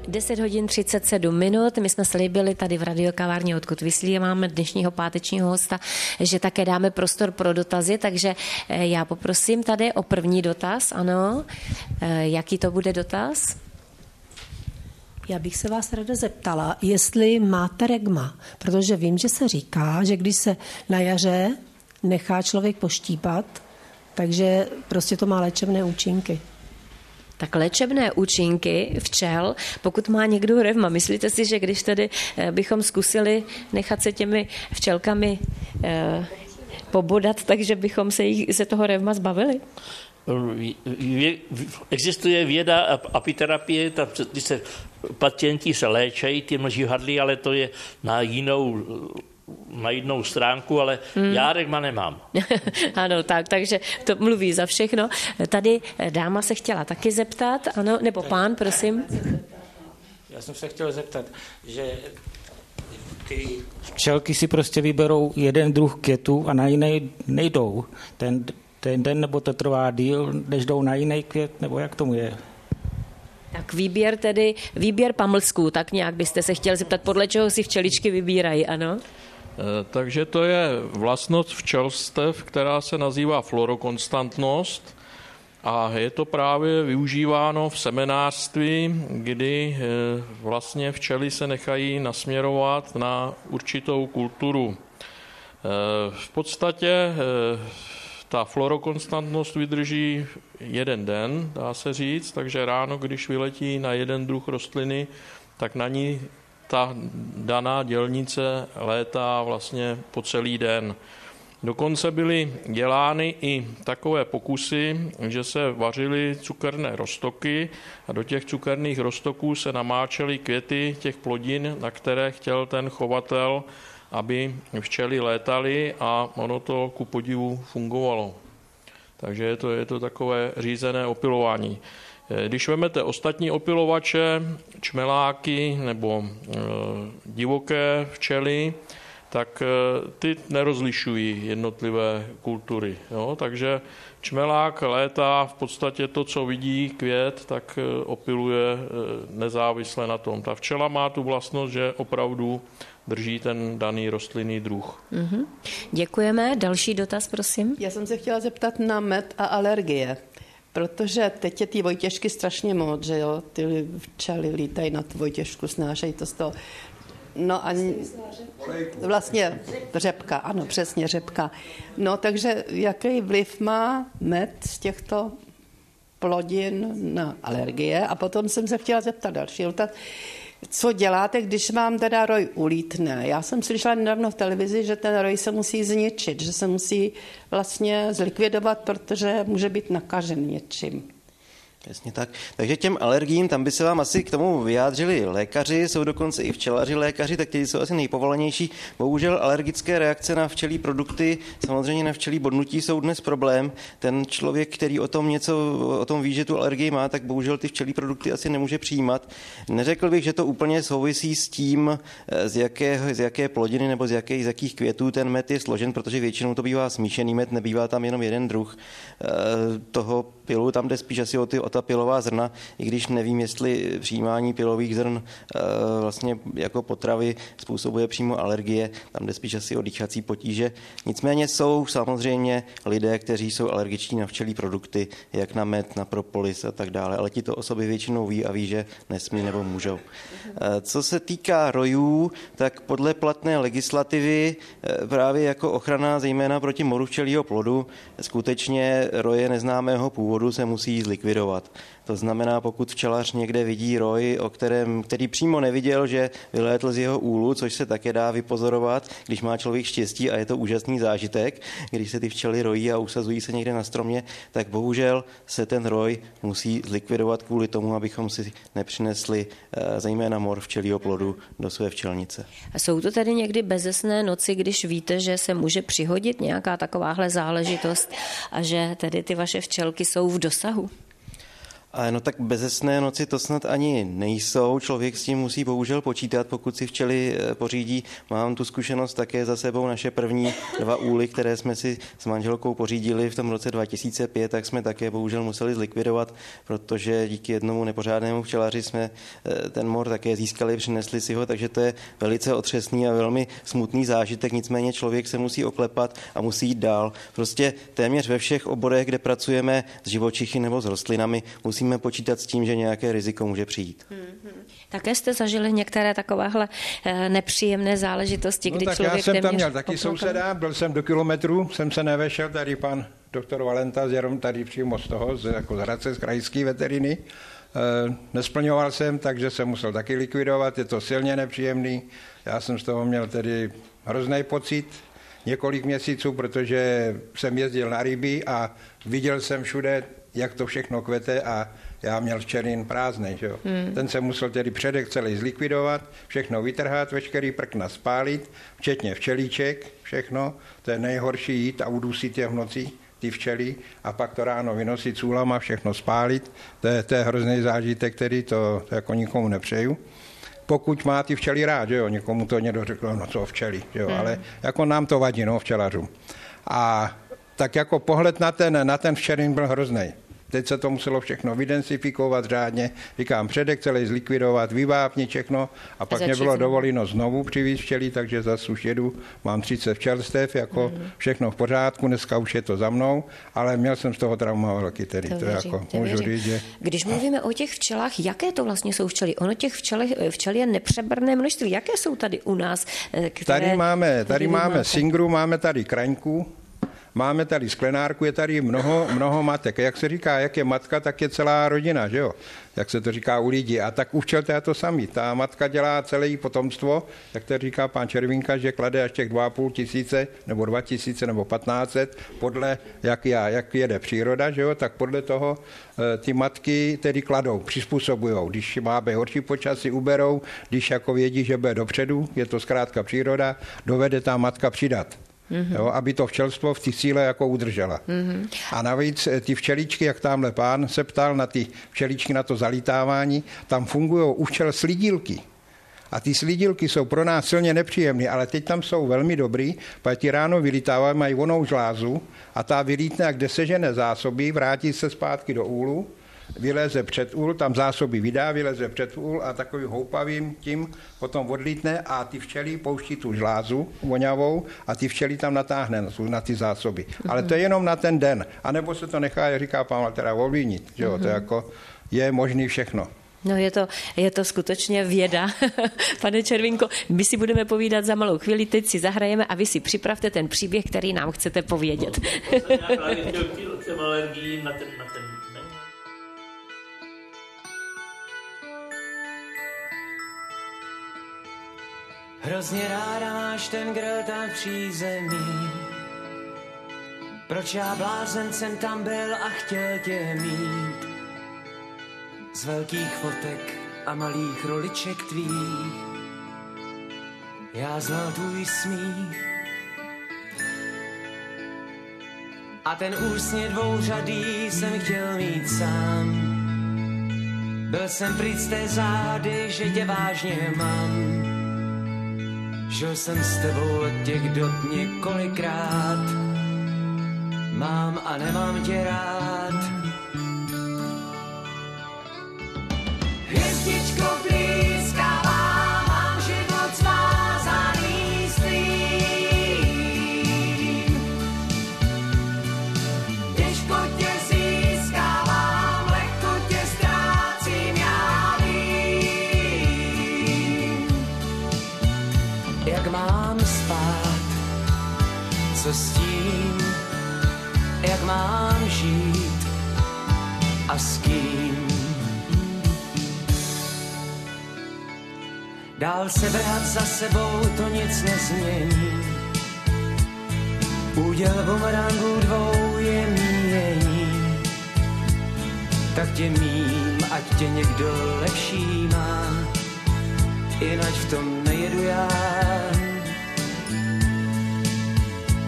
deset hodin třicet sedm minut. My jsme slíbili tady v radiokavárně, odkud vysíláme dnešního pátečního hosta, že také dáme prostor pro dotazy, takže já poprosím tady o první dotaz. Ano, jaký to bude dotaz? Já bych se vás ráda zeptala, jestli máte regma, protože vím, že se říká, že když se na jaře nechá člověk poštípat, takže prostě to má léčebné účinky. Tak léčebné účinky včel, pokud má někdo revma, myslíte si, že když tedy bychom zkusili nechat se těmi včelkami eh, pobodat, takže bychom se, jich, se toho revma zbavili? Existuje věda apiterapie, ta, když se pacienti se léčejí, ty mlžihadly, ale to je na jinou na jednou stránku, ale hmm. já regma nemám. Ano, tak, takže to mluví za všechno. Tady dáma se chtěla taky zeptat, ano, nebo pán, prosím. Já jsem se chtěl zeptat, že ty včelky si prostě vyberou jeden druh květu a na jiný nejdou. Ten, ten den nebo to trvá díl, než jdou na jiný květ, nebo jak tomu je? Tak výběr tedy, výběr pamlsků, tak nějak byste se chtěl zeptat, podle čeho si včeličky vybírají, ano? Takže to je vlastnost včelstev, která se nazývá fluorokonstantnost a je to právě využíváno v semenářství, kdy vlastně včely se nechají nasměrovat na určitou kulturu. V podstatě ta fluorokonstantnost vydrží jeden den, dá se říct, takže ráno, když vyletí na jeden druh rostliny, tak na ní ta daná dělnice létá vlastně po celý den. Dokonce byly dělány i takové pokusy, že se vařily cukerné roztoky a do těch cukerných roztoků se namáčely květy těch plodin, na které chtěl ten chovatel, aby včely létaly a ono to ku podivu fungovalo. Takže je to, je to takové řízené opilování. Když vezmete ostatní opilovače, čmeláky nebo e, divoké včely, tak e, ty nerozlišují jednotlivé kultury. Jo? Takže čmelák létá v podstatě to, co vidí květ, tak e, opiluje e, nezávisle na tom. Ta včela má tu vlastnost, že opravdu drží ten daný rostlinný druh. Mm-hmm. Děkujeme. Další dotaz, prosím. Já jsem se chtěla zeptat na med a alergie. Protože teď je ty vojtěžky strašně moc, že jo, ty včely lítají na tu vojtěžku, snášejí to z toho. No a vlastně řepka, ano, přesně řepka. No takže jaký vliv má med z těchto plodin na alergie? A potom jsem se chtěla zeptat další dotaz. Co děláte, když vám teda roj ulítne? Já jsem slyšela nedávno v televizi, že ten roj se musí zničit, že se musí vlastně zlikvidovat, protože může být nakažen něčím. Jasně tak. Takže těm alergiím, tam by se vám asi k tomu vyjádřili lékaři, jsou dokonce i včelaři lékaři, tak ti jsou asi nejpovolanější. Bohužel alergické reakce na včelí produkty, samozřejmě na včelí bodnutí jsou dnes problém. Ten člověk, který o tom něco, o tom ví, že tu alergii má, tak bohužel ty včelí produkty asi nemůže přijímat. Neřekl bych, že to úplně souvisí s tím, z jaké, z jaké plodiny nebo z, jaké, z jakých květů ten med je složen, protože většinou to bývá smíšený med, nebývá tam jenom jeden druh toho pilu, tam jde spíš asi o ty o ta pilová zrna, i když nevím, jestli přijímání pilových zrn e, vlastně jako potravy způsobuje přímo alergie, tam jde spíš asi o dýchací potíže. Nicméně jsou samozřejmě lidé, kteří jsou alergiční na včelí produkty, jak na med, na propolis a tak dále, ale tito osoby většinou ví a ví, že nesmí nebo můžou. E, co se týká rojů, tak podle platné legislativy e, právě jako ochrana zejména proti moru včelího plodu, skutečně roje neznámého původu se musí zlikvidovat. To znamená, pokud včelař někde vidí roj, o kterém, který přímo neviděl, že vylétl z jeho úlu, což se také dá vypozorovat, když má člověk štěstí a je to úžasný zážitek, když se ty včely rojí a usazují se někde na stromě, tak bohužel se ten roj musí zlikvidovat kvůli tomu, abychom si nepřinesli zejména mor včelího plodu do své včelnice. A jsou to tedy někdy bezesné noci, když víte, že se může přihodit nějaká takováhle záležitost a že tedy ty vaše včelky jsou v dosahu? A no tak bezesné noci to snad ani nejsou. Člověk s tím musí bohužel počítat, pokud si včely pořídí. Mám tu zkušenost také za sebou. Naše první dva úly, které jsme si s manželkou pořídili v tom roce dva tisíce pět, tak jsme také bohužel museli zlikvidovat, protože díky jednomu nepořádnému včelaři jsme ten mor také získali, přinesli si ho, takže to je velice otřesný a velmi smutný zážitek. Nicméně člověk se musí oklepat a musí jít dál. Prostě téměř ve všech oborech, kde pracujeme s živočichy nebo s rostlinami, musíme počítat s tím, že nějaké riziko může přijít. Mm-hmm. Také jste zažili některé takovéhle nepříjemné záležitosti, kdy no, tak člověk já jsem tam měl poplakal. taky souseda, byl jsem do kilometru, jsem se nevešel, tady pan doktor Valenta, jenom tady přímo z toho, z, jako z Hradce, z krajské veteriny. E, nesplňoval jsem, takže jsem musel taky likvidovat, je to silně nepříjemný. Já jsem z toho měl tedy hrozný pocit několik měsíců, protože jsem jezdil na ryby a viděl jsem všude, jak to všechno kvete a já měl včelin prázdnej. Že jo? Hmm. Ten se musel tedy předek celý zlikvidovat, všechno vytrhat, veškerý prkna spálit, včetně včelíček, všechno. To je nejhorší jít a udusit je v noci, ty včely, a pak to ráno vynosit cůlama, všechno spálit. To je, to je hrozný zážitek, který to, to jako nikomu nepřeju. Pokud má ty včely rád, že jo, někomu to někdo řekl, no co včely, že jo, hmm. ale jako nám to vadí, no, včelařům. A tak jako pohled na ten, na ten včelin byl hrozný. Teď se to muselo všechno vydensifikovat řádně, říkám, předek celý zlikvidovat, vyvápnit všechno a pak mě bylo dovoleno znovu přivízt včely, takže zase už jedu, mám třicet včelstev, jako mm. všechno v pořádku, dneska už je to za mnou, ale měl jsem z toho trauma velký tedy, to, to věřím, jako to můžu říct, že... Když mluvíme o těch včelách, jaké to vlastně jsou včely? Ono těch včel, včel je nepřeberné množství, jaké jsou tady u nás? Které, tady máme, tady tady máme singru, máme tady kraňku, máme tady sklenárku, je tady mnoho, mnoho matek. Jak se říká, jak je matka, tak je celá rodina, že jo? Jak se to říká u lidí. A tak u včel to je to samý. Ta matka dělá celé potomstvo, jak to říká pán Červinka, že klade až těch dva a půl tisíce, nebo dva tisíce, nebo patnáct set, podle, jak, já, jak jede příroda, že jo? Tak podle toho e, ty matky tedy kladou, přizpůsobujou. Když máme horší počasí, uberou, když jako vědí, že bude dopředu, je to zkrátka příroda, dovede ta matka přidat. Mm-hmm. Jo, aby to včelstvo v té síle jako udržela. Mm-hmm. A navíc ty včeličky, jak tamhle pán se ptal na ty včeličky, na to zalítávání, tam fungují u včel slidílky. A ty slidílky jsou pro nás silně nepříjemné, ale teď tam jsou velmi dobrý, protože ti ráno vylítávají, mají vonou žlázu a ta vylítne, jak kde sežene zásoby, vrátí se zpátky do úlu, vyleze před úl, tam zásoby vydá, vyleze před úl a takovým houpavým tím potom odlítne a ty včely pouští tu žlázu voňavou a ty včely tam natáhne na ty zásoby. Mm-hmm. Ale to je jenom na ten den. A nebo se to nechá, jak říká pán, teda ovlivnit. Že jo? Mm-hmm. To jako je možný všechno. No je to, je to skutečně věda. Pane Červinko, my si budeme povídat za malou chvíli, teď si zahrajeme a vy si připravte ten příběh, který nám chcete povědět. Jsem alergii na ten, na ten Hrozně ráda máš ten grill tam v přízemí. Proč já blázen jsem tam byl a chtěl tě mít? Z velkých fotek a malých roliček tvých já znal tvůj smích. A ten úsměv dvouřadý jsem chtěl mít sám. Byl jsem pryč z té zády, že tě vážně mám. Žil jsem s tebou od těch dob několikrát. Mám a nemám tě rád. Hvězdičko blízkavá, mám život svázaný s tvým. Těžko tě získávám, lehko tě ztrácím, já vím. Jak mám spát, co s tím, jak mám žít a s kým. Dál se vrhat za sebou, to nic nezmění. Úděl bumerangů dvou je míjení. Tak tě mím, ať tě někdo lepší má, jinak v tom nejedu já.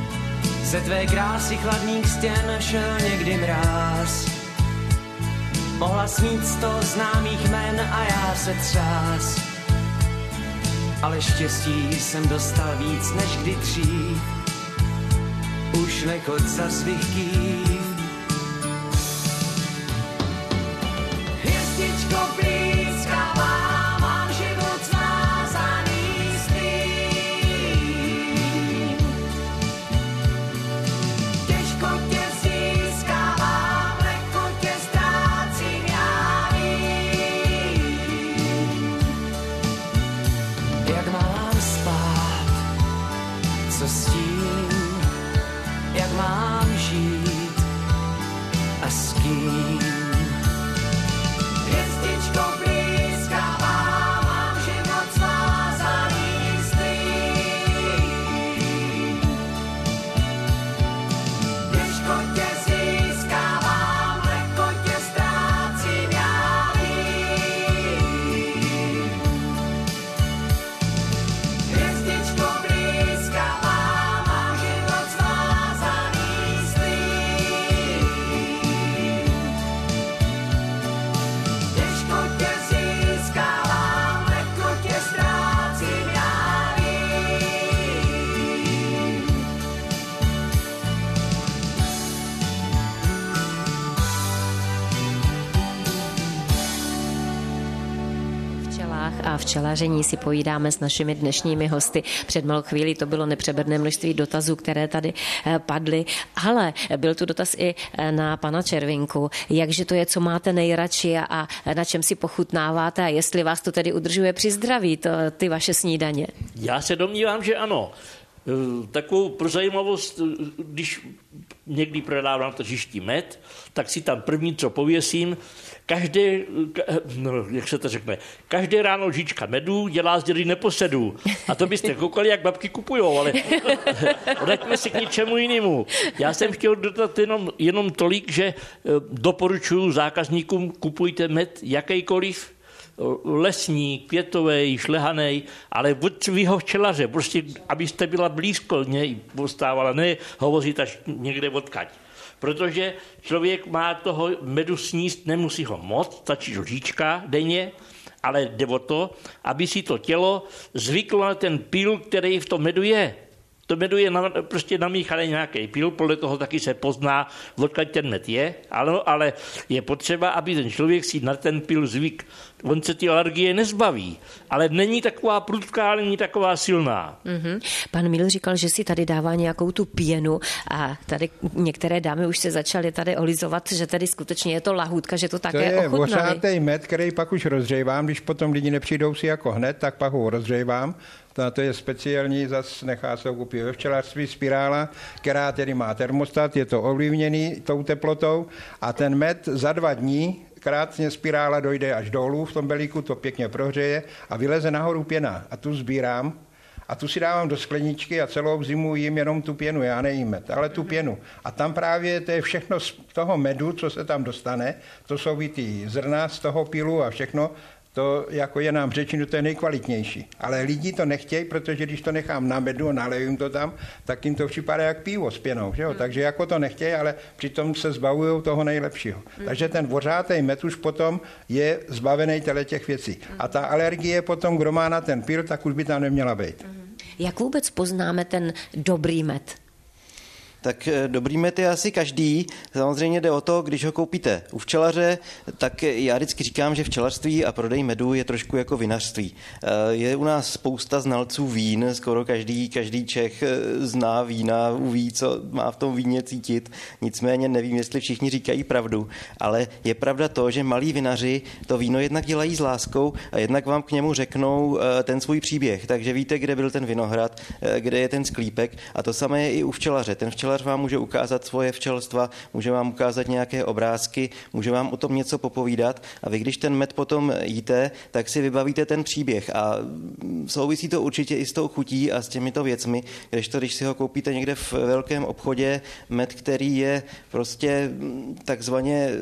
Ze tvé krásy chladných stěn šel někdy mráz. Mohla smít sto známých jmen a já se třás. Ale štěstí jsem dostal víc než kdy dřív. Už nechod za svých kýv. Hvězdičko blízká vám, mám život svázaný s tým. Těžko tě získávám, lehko tě ztrácím, já vím. Jak mám spát, co s tím, jak mám žít a s kým. Hvězdičko blízká vám, mám život svázaný s tým. Těžko tě získávám, lehko tě ztrácím, já vím. Hvězdičko blízká vám, mám život svázaný s tým. Těžko tě získávám, lehko tě ztrácím, já vím. včelách a včelaření si povídáme s našimi dnešními hosty. Před malou chvíli to bylo nepřeberné množství dotazů, které tady eh, padly, ale byl tu dotaz i eh, na pana Červinku. Jakže to je, co máte nejradši a, a na čem si pochutnáváte a jestli vás to tedy udržuje při zdraví, to, ty vaše snídaně? Já se domnívám, že ano. E, Takovou pro zajímavost, e, když někdy prodávám tržišti med, tak si tam první, co pověsím, každé, ka- no, jak se to řekne, každé ráno lžička medu dělá z dědy neposedu. A to byste koukali, jak babky kupujou, ale vraťme se k ničemu jinému. Já jsem chtěl dodat jenom, jenom tolik, že e, doporučuji zákazníkům, kupujte med jakýkoliv, lesní, květový, šlehanej, ale od svého včelaře, prostě abyste byla blízko něj postávala, ne hovořit až někde odkaď. Protože člověk má toho medu sníst, nemusí ho moc, stačí lžička denně, ale jde o to, aby si to tělo zvyklo na ten pil, který v tom medu je. To medu je na, prostě namíchaný nějaký pil, podle toho taky se pozná, odkud ten med je, ale, ale je potřeba, aby ten člověk si na ten pil zvyk. On se ty alergie nezbaví, ale není taková prudká, není taková silná. Mm-hmm. Pan Míl říkal, že si tady dává nějakou tu pěnu a tady některé dámy už se začaly tady olizovat, že tady skutečně je to lahůdka, že to také ochutnali. To je ořátej med, který pak už rozřejvám, když potom lidi nepřijdou si jako hned, tak pak ho rozřejvám. To, to je speciální, zase nechá se koupit ve včelařství spirála, která tedy má termostat, je to ovlivněný tou teplotou a ten med za dva dní krátně spirála dojde až dolů, v tom belíku to pěkně prohřeje a vyleze nahoru pěna a tu sbírám a tu si dávám do skleničky a celou zimu jím jenom tu pěnu, já nejím med, ale tu pěnu. A tam právě to je všechno z toho medu, co se tam dostane, to jsou i ty zrna z toho pilu a všechno, to jako je nám řečeno, to je nejkvalitnější. Ale lidi to nechtějí, protože když to nechám na medu a nalejím to tam, tak jim to připadá jak pivo s pěnou. Že jo? Hmm. Takže jako to nechtějí, ale přitom se zbavují toho nejlepšího. Hmm. Takže ten vořátej med už potom je zbavený těch věcí. Hmm. A ta alergie potom, kdo má na ten pil, tak už by tam neměla být. Hmm. Jak vůbec poznáme ten dobrý med? Tak dobrý med je asi každý. Samozřejmě jde o to, když ho koupíte u včelaře, tak já vždycky říkám, že včelařství a prodej medu je trošku jako vinařství. Je u nás spousta znalců vín, skoro každý, každý Čech zná vína, ví, co má v tom víně cítit. Nicméně nevím, jestli všichni říkají pravdu, ale je pravda to, že malí vinaři to víno jednak dělají s láskou a jednak vám k němu řeknou ten svůj příběh. Takže víte, kde byl ten vinohrad, kde je ten sklípek a to samé je i u včelaře. Ten včelař vám může ukázat svoje včelstva, může vám ukázat nějaké obrázky, může vám o tom něco popovídat a vy, když ten med potom jíte, tak si vybavíte ten příběh a souvisí to určitě i s tou chutí a s těmito věcmi, kdežto když si ho koupíte někde v velkém obchodě, med, který je prostě takzvaně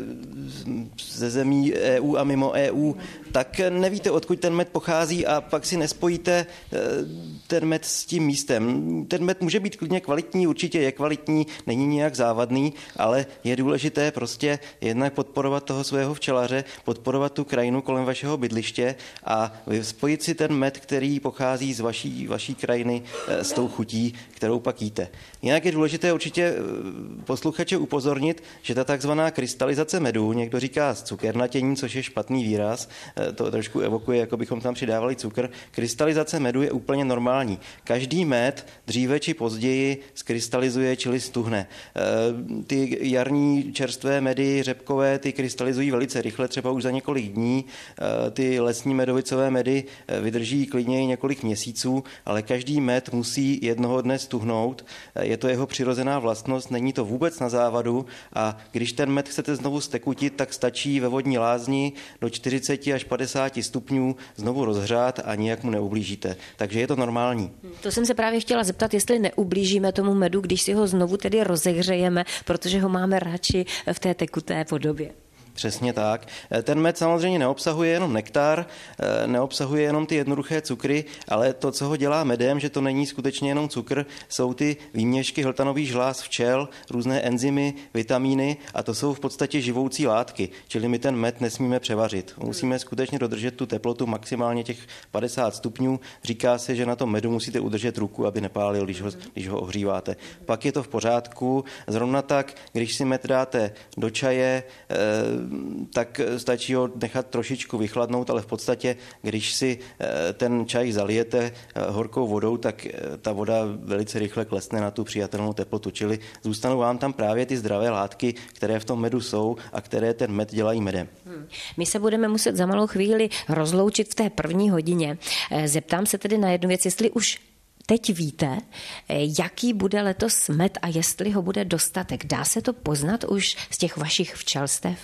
ze zemí E U a mimo E U, tak nevíte, odkud ten med pochází a pak si nespojíte ten med s tím místem. Ten med může být klidně kvalitní, určitě je kvalitní, nekvalitní, není nijak závadný, ale je důležité prostě jednak podporovat toho svého včelaře, podporovat tu krajinu kolem vašeho bydliště a spojit si ten med, který pochází z vaší, vaší krajiny s tou chutí, kterou pak jíte. Jinak je důležité určitě posluchače upozornit, že ta takzvaná krystalizace medu, někdo říká cukernatění, což je špatný výraz, to trošku evokuje, jako bychom tam přidávali cukr. Krystalizace medu je úplně normální. Každý med dříve či později skrystalizuje, čili stuhne. Ty jarní čerstvé medy, řepkové, ty krystalizují velice rychle, třeba už za několik dní. Ty lesní medovicové medy vydrží klidně i několik měsíců, ale každý med musí jednoho dne stuhnout. Je to jeho přirozená vlastnost, není to vůbec na závadu a když ten med chcete znovu stekutit, tak stačí ve vodní lázni do čtyřicet až padesát stupňů znovu rozhřát a nijak mu neublížíte. Takže je to normální. To jsem se právě chtěla zeptat, jestli neublížíme tomu medu, když si ho znovu tedy rozehřejeme, protože ho máme radši v té tekuté podobě. Přesně tak. Ten med samozřejmě neobsahuje jenom nektar, neobsahuje jenom ty jednoduché cukry, ale to, co ho dělá medem, že to není skutečně jenom cukr, jsou ty výměšky hltanových žláz včel, různé enzymy, vitamíny a to jsou v podstatě živoucí látky, čili my ten med nesmíme převařit. Musíme skutečně dodržet tu teplotu maximálně těch padesát stupňů. Říká se, že na tom medu musíte udržet ruku, aby nepálil, když ho, když ho ohříváte. Pak je to v pořádku. Zrovna tak, když si med dáte do čaje, tak stačí ho nechat trošičku vychladnout, ale v podstatě, když si ten čaj zalijete horkou vodou, tak ta voda velice rychle klesne na tu přijatelnou teplotu, čili zůstanou vám tam právě ty zdravé látky, které v tom medu jsou a které ten med dělají medem. Hmm. My se budeme muset za malou chvíli rozloučit v té první hodině. Zeptám se tedy na jednu věc, jestli už teď víte, jaký bude letos med a jestli ho bude dostatek. Dá se to poznat už z těch vašich včelstev?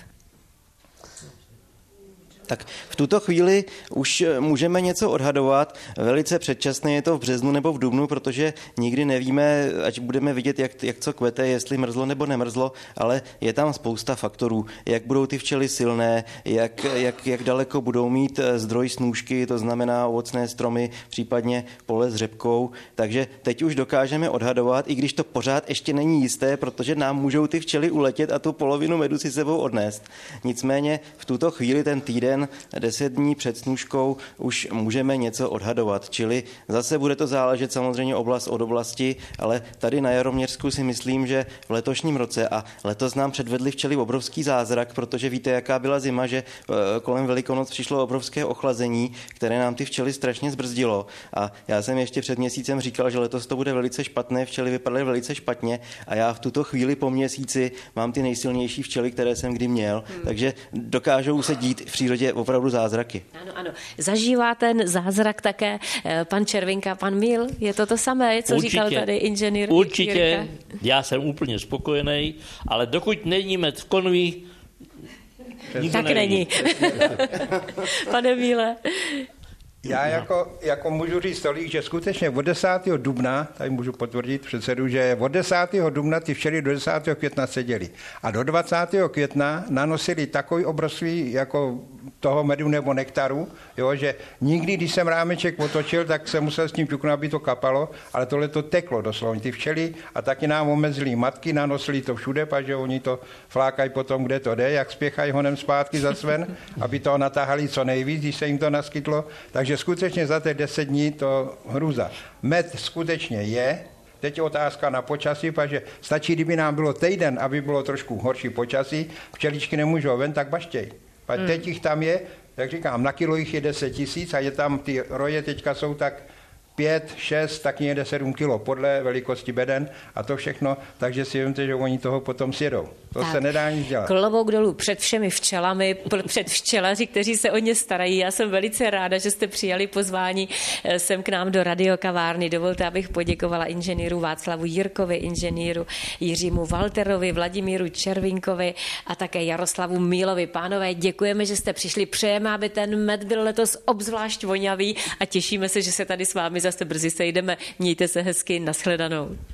Tak v tuto chvíli už můžeme něco odhadovat. Velice předčasné je to v březnu nebo v dubnu, protože nikdy nevíme, ať budeme vidět, jak, jak co kvete, jestli mrzlo nebo nemrzlo, ale je tam spousta faktorů. Jak budou ty včely silné, jak, jak, jak daleko budou mít zdroj snůžky, to znamená ovocné stromy, případně pole s řepkou. Takže teď už dokážeme odhadovat, i když to pořád ještě není jisté, protože nám můžou ty včely uletět a tu polovinu medu si sebou odnést. Nicméně v tuto chvíli ten týden deset dní před snůžkou už můžeme něco odhadovat, čili zase bude to záležet samozřejmě oblast od oblasti, ale tady na Jaroměřsku si myslím, že v letošním roce a letos nám předvedli včely obrovský zázrak, protože víte, jaká byla zima, že kolem Velikonoc přišlo obrovské ochlazení, které nám ty včely strašně zbrzdilo a já jsem ještě před měsícem říkal, že letos to bude velice špatné, včely vypadaly velice špatně a já v tuto chvíli po měsíci mám ty nejsilnější včely, které jsem kdy měl, hmm. takže dokážou se dít v přírodě opravdu zázraky. Ano, ano. Zažívá ten zázrak také pan Červinka, pan Míl? Je to to samé, co určitě, říkal tady inženýr Určitě, Jirka? Já jsem úplně spokojený, ale dokud není med v konvi, tak není. Pane Míle. Já jako, jako můžu říct tolik, že skutečně od desátého dubna, tady můžu potvrdit předsedu, že od desátého dubna ty včely do desátého května seděly. A do dvacátého května nanosili takový obrovský jako toho medu nebo nektaru, jo, že nikdy, když jsem rámeček otočil, tak jsem musel s tím ťuknout, aby to kapalo, ale tohle to teklo doslovně. Ty včely a taky nám omezili matky, nanosili to všude, protože oni to flákají potom, kde to jde, jak spěchají honem zpátky za sven, aby to natáhali co nejvíc, když se jim to naskytlo. Takže skutečně za těch deset dní to hrůza. Med skutečně je, teď je otázka na počasí, protože stačí, kdyby nám bylo týden, aby bylo trošku horší počasí, včeličky nemůžou ven, tak baštěj. Hmm. Teď jich tam je, jak říkám, na kilo jich je deset tisíc a je tam, ty roje teďka jsou tak pět, šest, tak někde sedm kilo podle velikosti beden a to všechno, takže si vemte, že oni toho potom sjedou. To tak se nedá nic dělat. Klobouk dolů před všemi včelami, před včelaři, kteří se o ně starají. Já jsem velice ráda, že jste přijali pozvání sem k nám do radiokavárny. Dovolte, abych poděkovala inženýru Václavu Jirkovi, inženýru Jiřímu Walterovi, Vladimíru Červinkovi a také Jaroslavu Mílovi. Pánové, děkujeme, že jste přišli. Přejeme, aby ten med byl letos obzvlášť vonavý a těšíme se, že se tady s vámi zase brzy sejdeme. Mějte se hezky, nashledanou.